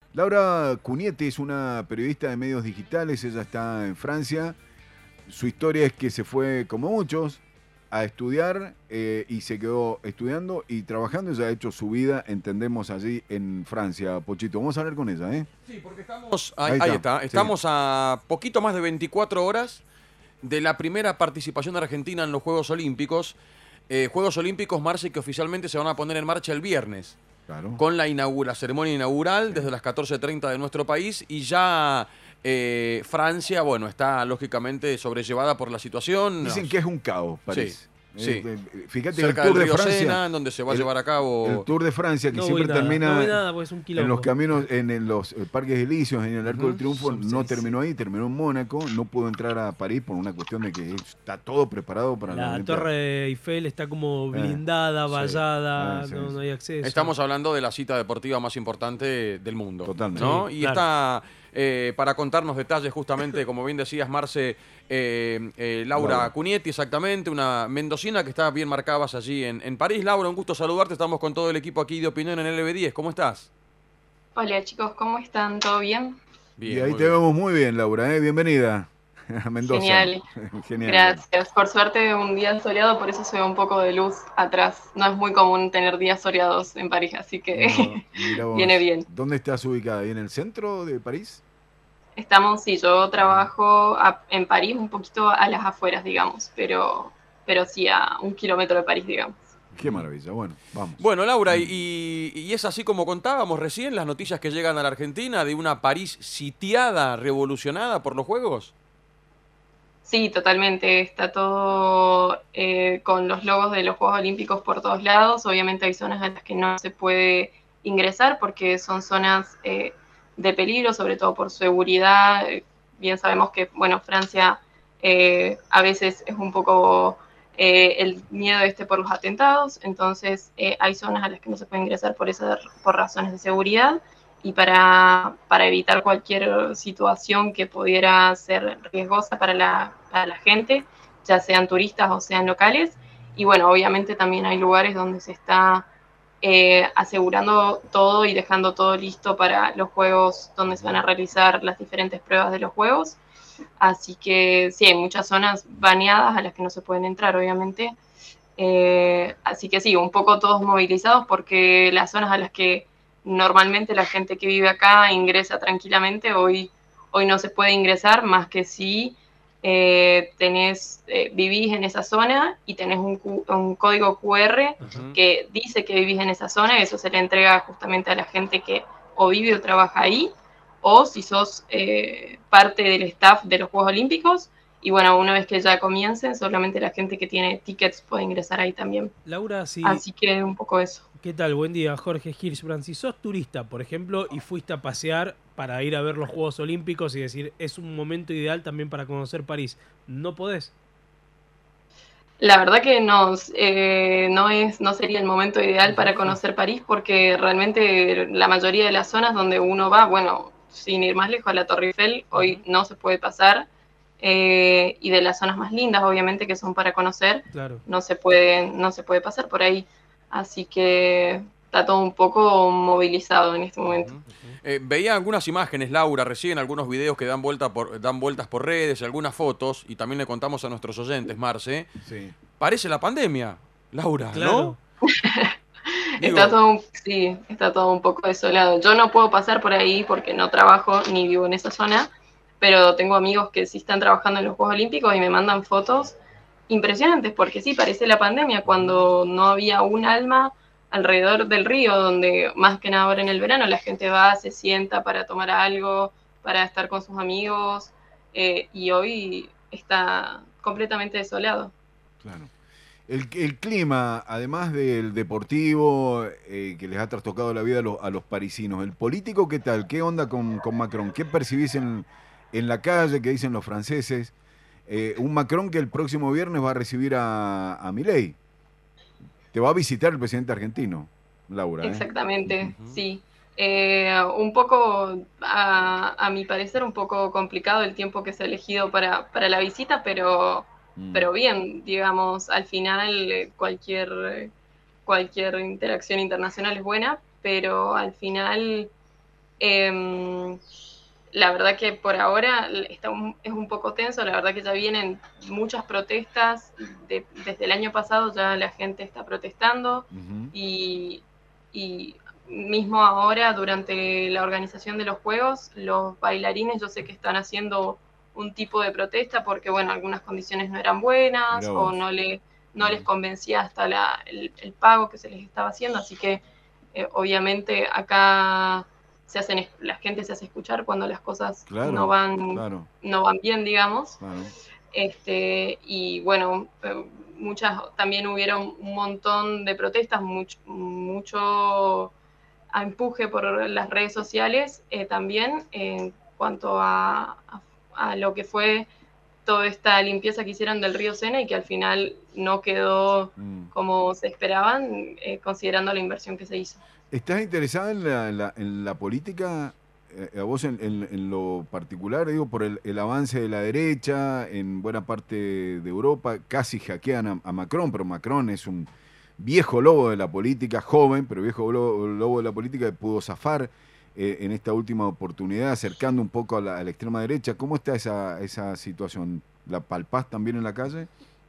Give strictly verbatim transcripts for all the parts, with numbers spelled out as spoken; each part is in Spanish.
Laura Cunietti es una periodista de medios digitales, ella está en Francia. Su historia es que se fue, como muchos, a estudiar eh, y se quedó estudiando y trabajando. Ella ha hecho su vida, entendemos, allí en Francia. Pochito, vamos a hablar con ella, ¿eh? Sí, porque estamos, ahí, Ahí ahí está, está, sí. estamos a poquito más de veinticuatro horas de la primera participación de Argentina en los Juegos Olímpicos. Eh, Juegos Olímpicos, Marce, que oficialmente se van a poner en marcha el viernes, Claro. con la inaugura, ceremonia inaugural Sí. desde las catorce treinta de nuestro país y ya eh, Francia, bueno, está lógicamente sobrellevada por la situación. Dicen Nos- que es un caos, Sí, París. Eh, sí. eh, fíjate, el Cerca del Tour de río Francia, Sena, en donde se va a el, llevar a el cabo. Tour de Francia que No voy siempre nada, no voy termina nada porque es un en los quilombo. caminos, en, en los eh, Parques Elíseos, en el Arco del Ujú. Triunfo, Son no seis. terminó ahí, terminó en Mónaco, no pudo entrar a París por una cuestión de que está todo preparado para la La Olimpiada. Torre Eiffel está como Eh, blindada, sí. vallada, Eh, sí, no, sí. no hay acceso. Estamos hablando de la cita deportiva más importante del mundo. Totalmente. ¿no? Sí, Y claro. está eh, para contarnos detalles, justamente, como bien decías, Marce, eh, eh, Laura, Laura. Cunietti, exactamente, una mendocina que está bien marcada allí en, en París. Laura, un gusto saludarte. Estamos con todo el equipo aquí de Opinión en L B diez. ¿Cómo estás? Hola chicos, ¿cómo están? ¿Todo bien? Y Bien, ahí muy te bien. vemos muy bien, Laura, ¿eh? Bienvenida a Mendoza. Genial, Genial, bueno. gracias. Por suerte un día soleado, por eso se ve un poco de luz atrás. No es muy común tener días soleados en París, así No, que mira viene vos, bien. ¿dónde estás ubicada? ¿Ahí en el centro de París? Estamos, sí, yo Ah, trabajo a- en París, un poquito a las afueras, digamos, pero, pero sí a un kilómetro de París, digamos. qué maravilla, bueno, vamos. Bueno, Laura, y, y es así como contábamos recién las noticias que llegan a la Argentina de una París sitiada, revolucionada por los Juegos. Sí, totalmente. Está todo eh, con los logos de los Juegos Olímpicos por todos lados. Obviamente hay zonas a las que no se puede ingresar porque son zonas eh, de peligro, sobre todo por seguridad. Eh, Bien sabemos que, bueno, Francia eh, a veces es un poco eh, el miedo este por los atentados, entonces eh, hay zonas a las que no se puede ingresar por, esa, por razones de seguridad y para, para evitar cualquier situación que pudiera ser riesgosa para la, para la gente, ya sean turistas o sean locales. Y bueno, obviamente también hay lugares donde se está eh, asegurando todo y dejando todo listo para los juegos donde se van a realizar las diferentes pruebas de los juegos. Así que sí, hay muchas zonas baneadas a las que no se pueden entrar, obviamente. Eh, así que sí, un poco todos movilizados porque las zonas a las que normalmente la gente que vive acá ingresa tranquilamente, hoy, hoy no se puede ingresar más que si eh, tenés, eh, vivís en esa zona y tenés un, un código Q R Ujú. que dice que vivís en esa zona, y eso se le entrega justamente a la gente que o vive o trabaja ahí, o si sos eh, parte del staff de los Juegos Olímpicos. Y bueno, una vez que ya comiencen, solamente la gente que tiene tickets puede ingresar ahí también. Laura, si, Así que un poco eso. ¿qué tal? Buen día, Jorge Hirschbrand. Si sos turista, por ejemplo, y fuiste a pasear para ir a ver los Juegos Olímpicos y decir, es un momento ideal también para conocer París, ¿no podés? La verdad que no, eh, no, es, no sería el momento ideal para conocer París porque realmente la mayoría de las zonas donde uno va, bueno, sin ir más lejos a la Torre Eiffel, hoy Ujú. no se puede pasar. Eh, y de las zonas más lindas, obviamente, que son para conocer, Claro. no se puede, no se puede pasar por ahí. Así que está todo un poco movilizado en este momento. Ujú. Eh, veía algunas imágenes, Laura, recién, algunos videos que dan, vuelta por, dan vueltas por redes, algunas fotos, y también le contamos a nuestros oyentes, Marce. Sí. Parece la pandemia, Laura, Claro. ¿no? Está Digo, todo, un- sí, está todo un poco desolado. Yo no puedo pasar por ahí porque no trabajo ni vivo en esa zona, pero tengo amigos que sí están trabajando en los Juegos Olímpicos y me mandan fotos impresionantes, porque sí, parece la pandemia, cuando no había un alma alrededor del río, donde más que nada ahora en el verano la gente va, se sienta para tomar algo, para estar con sus amigos, eh, y hoy está completamente desolado. Claro. El, el clima, además del deportivo, eh, que les ha trastocado la vida a, lo- a los parisinos, el político, ¿qué tal? ¿Qué onda con, con Macron? ¿Qué percibís en, en la calle? ¿Qué dicen los franceses? Eh, un Macron que el próximo viernes va a recibir a, a Milei. Te va a visitar el presidente argentino, Laura, ¿eh? Exactamente, ujú. sí. Eh, un poco, a, a mi parecer, un poco complicado el tiempo que se ha elegido para, para la visita, pero, Mm, pero bien, digamos, al final eh, cualquier, cualquier interacción internacional es buena, pero al final Eh, la verdad que por ahora está un, es un poco tenso, la verdad que ya vienen muchas protestas, de, desde el año pasado ya la gente está protestando Ujú. y, y mismo ahora durante la organización de los juegos, los bailarines yo sé que están haciendo un tipo de protesta porque bueno, algunas condiciones no eran buenas Mirá o vos. no, le, no les Mm. convencía hasta la, el, el pago que se les estaba haciendo, así que eh, obviamente acá se hacen, la gente se hace escuchar cuando las cosas no Claro, van, claro, no van bien, digamos. claro. Este, y bueno, eh, muchas, también hubieron un montón de protestas, mucho, mucho empuje por las redes sociales, eh, también en cuanto a, a, a lo que fue toda esta limpieza que hicieron del río Sena y que al final no quedó Mm. como se esperaban, eh, considerando la inversión que se hizo. ¿Estás interesada en la, la- en la política, eh, a vos en, en- en lo particular, digo, por el, el avance de la derecha en buena parte de Europa? Casi hackean a, a Macron, pero Macron es un viejo lobo de la política, joven, pero viejo lobo, lobo de la política que pudo zafar eh, en esta última oportunidad, acercando un poco a la, a la extrema derecha. ¿Cómo está esa, esa situación? ¿La palpás también en la calle?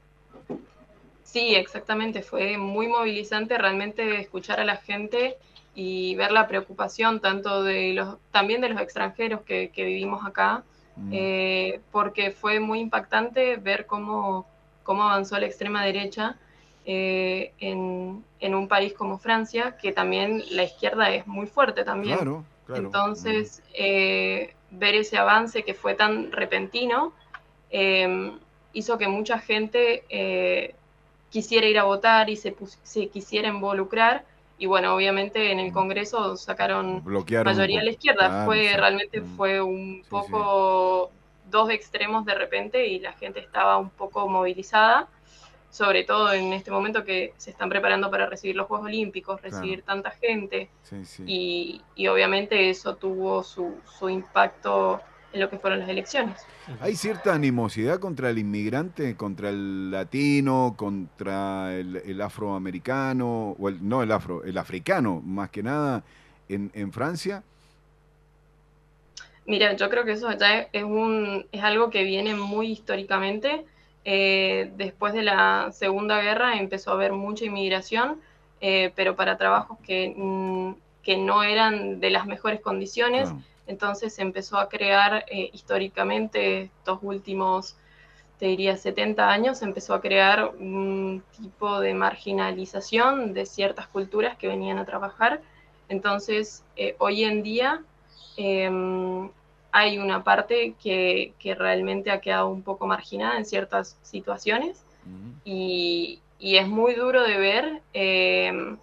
Sí, exactamente, fue muy movilizante realmente escuchar a la gente y ver la preocupación tanto de los, también de los extranjeros que, que vivimos acá, Mm. eh, porque fue muy impactante ver cómo, cómo avanzó la extrema derecha eh, en, en un país como Francia, que también la izquierda es muy fuerte también. Claro, claro. Mm. Entonces, eh, ver ese avance que fue tan repentino eh, hizo que mucha gente eh, quisiera ir a votar y se, se quisiera involucrar. Y bueno, obviamente en el Mm. Congreso sacaron Bloquearon un mayoría a la poco. izquierda. Claro, Fue sí. realmente Mm. fue un Sí, sí. poco dos extremos de repente y la gente estaba un poco movilizada, sobre todo en este momento que se están preparando para recibir los Juegos Olímpicos, Claro. recibir tanta gente. Sí, sí. Y, y obviamente eso tuvo su, su impacto en lo que fueron las elecciones. Hay cierta animosidad contra el inmigrante, contra el latino, contra el, el afroamericano, o el, no el afro, el africano, más que nada, en, en Francia. Mira, yo creo que eso ya es, un, es algo que viene muy históricamente. Eh, después de la Segunda Guerra empezó a haber mucha inmigración, eh, pero para trabajos que, mm, que no eran de las mejores condiciones. Claro. Entonces se empezó a crear eh, históricamente estos últimos, te diría, setenta años, se empezó a crear un tipo de marginalización de ciertas culturas que venían a trabajar. Entonces, eh, hoy en día eh, hay una parte que, que, realmente ha quedado un poco marginada en ciertas situaciones Uh-huh. y, y, es muy duro de ver eh,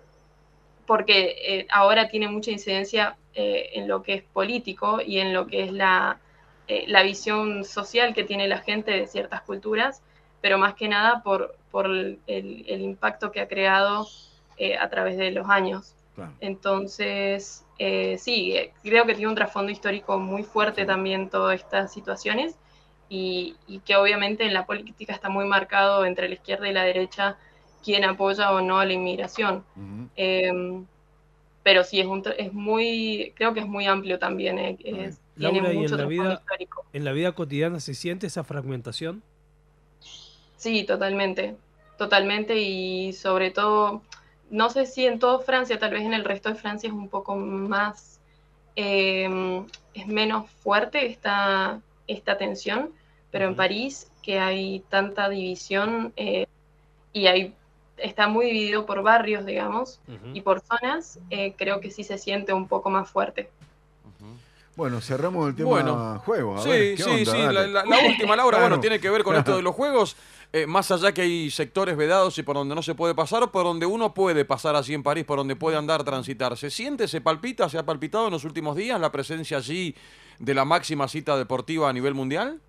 porque eh, ahora tiene mucha incidencia eh, en lo que es político y en lo que es la, eh, la visión social que tiene la gente de ciertas culturas, pero más que nada por, por el, el, impacto que ha creado eh, a través de los años. Claro. Entonces, eh, sí, creo que tiene un trasfondo histórico muy fuerte sí. también todas estas situaciones y, y que obviamente en la política está muy marcado entre la izquierda y la derecha quién apoya o no a la inmigración. Uh-huh. Eh, pero sí, es, un, es muy, creo que es muy amplio también. Eh, es, Laura, tiene ¿y mucho en la, vida, histórico. en la vida cotidiana se siente esa fragmentación? Sí, totalmente, totalmente y sobre todo, no sé si en toda Francia, tal vez en el resto de Francia es un poco más, eh, es menos fuerte esta, esta tensión, pero uh-huh. en París, que hay tanta división eh, y hay, está muy dividido por barrios, digamos, uh-huh. y por zonas, eh, creo que sí se siente un poco más fuerte. Uh-huh. Bueno, cerramos el tema bueno, juegos. A sí, ver, ¿qué sí, onda? sí. La, la, la última, Laura, claro. bueno, tiene que ver con esto de los juegos. Eh, más allá que hay sectores vedados y por donde no se puede pasar, o por donde uno puede pasar así en París, por donde puede andar, transitar. ¿Se siente, se palpita, se ha palpitado en los últimos días la presencia allí de la máxima cita deportiva a nivel mundial?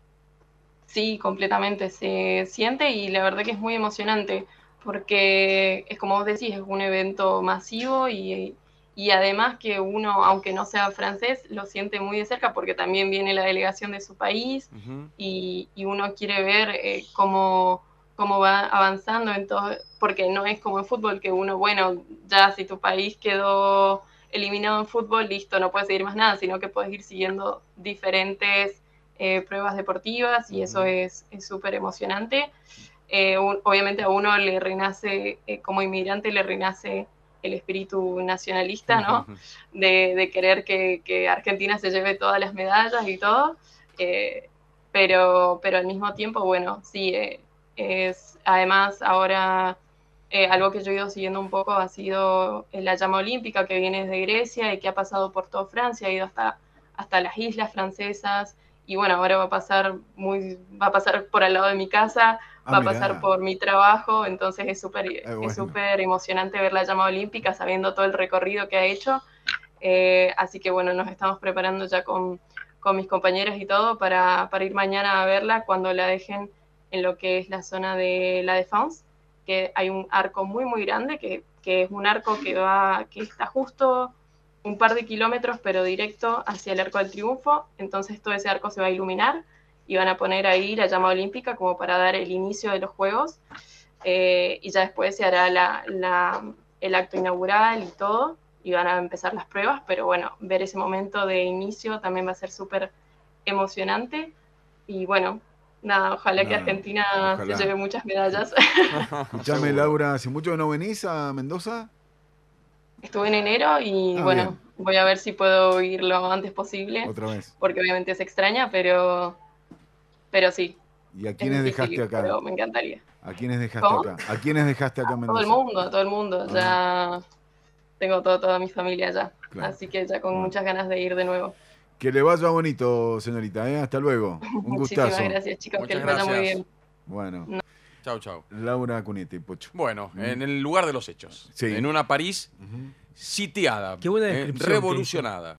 Sí, completamente. Se siente y la verdad que es muy emocionante porque es como vos decís, es un evento masivo y, y además que uno, aunque no sea francés, lo siente muy de cerca porque también viene la delegación de su país uh-huh. y, y uno quiere ver eh, cómo, cómo va avanzando en todo, porque no es como en fútbol que uno, bueno, ya si tu país quedó eliminado en fútbol, listo, no puedes seguir más nada, sino que puedes ir siguiendo diferentes eh, pruebas deportivas y eso es súper emocionante. Eh, un, obviamente a uno le renace, eh, como inmigrante, le renace el espíritu nacionalista, ¿no? De, de querer que, que Argentina se lleve todas las medallas y todo. Eh, pero, pero al mismo tiempo, bueno, sí, eh, es además ahora eh, algo que yo he ido siguiendo un poco ha sido la llama olímpica que viene desde Grecia y que ha pasado por toda Francia, ha ido hasta, hasta las islas francesas y bueno, ahora va a pasar muy, va a pasar por al lado de mi casa, Ah, va a mirá. pasar por mi trabajo, entonces es súper Eh, bueno. es súper emocionante ver la llama olímpica sabiendo todo el recorrido que ha hecho. Eh, así que bueno, nos estamos preparando ya con, con mis compañeros y todo para, para ir mañana a verla cuando la dejen en lo que es la zona de la Défense, que hay un arco muy muy grande, que, que es un arco que, va, que está justo un par de kilómetros, pero directo hacia el Arco del Triunfo, entonces todo ese arco se va a iluminar y van a poner ahí la llama olímpica como para dar el inicio de los Juegos, eh, y ya después se hará la, la, el acto inaugural y todo, y van a empezar las pruebas, pero bueno, ver ese momento de inicio también va a ser súper emocionante, y bueno, nada, ojalá No, que Argentina ojalá. se lleve muchas medallas. Escuchame, Seguro. Laura, ¿hace mucho que no venís a Mendoza? Estuve en enero y Ah, bueno, bien. voy a ver si puedo ir lo antes posible, Otra vez. porque obviamente se extraña, pero, pero sí, ¿Y a es quiénes difícil, dejaste acá? pero me encantaría. ¿A quiénes dejaste ¿Cómo? acá? ¿A quiénes dejaste acá en Todo el Mendoza? mundo, todo el mundo, Ah. ya tengo todo, toda mi familia allá, Claro. así que ya con Bueno. muchas ganas de ir de nuevo. Que le vaya bonito, señorita, ¿eh? Hasta luego. Un Muchísimas gustazo. gracias, chicos, que Muchas les vaya muy gracias. bien. Bueno, Chau, chau. Laura Cunete, Pocho. Bueno, en el lugar de los hechos. Sí. En una París Ujú. sitiada, Qué buena eh, descripción que hizo. revolucionada.